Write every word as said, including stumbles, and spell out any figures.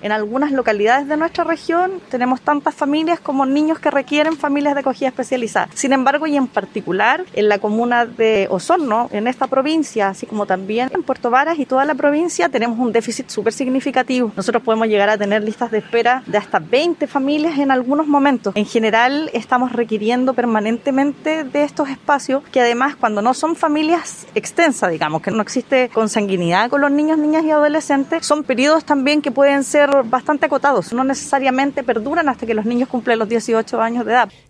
En algunas localidades de nuestra región tenemos tantas familias como niños que requieren familias de acogida especializada. Sin embargo, y en particular en la comuna de Osorno, en esta provincia, así como también en Puerto Varas y toda la provincia, tenemos un déficit súper significativo. Nosotros podemos llegar a tener listas de espera de hasta veinte familias en algunos momentos. En general, estamos requiriendo permanentemente de estos espacios que además, cuando no son familias extensas, digamos, que no existe consanguinidad con los niños, niñas y adolescentes, son periodos también que pueden ser bastante acotados, no necesariamente perduran hasta que los niños cumplen los dieciocho años de edad.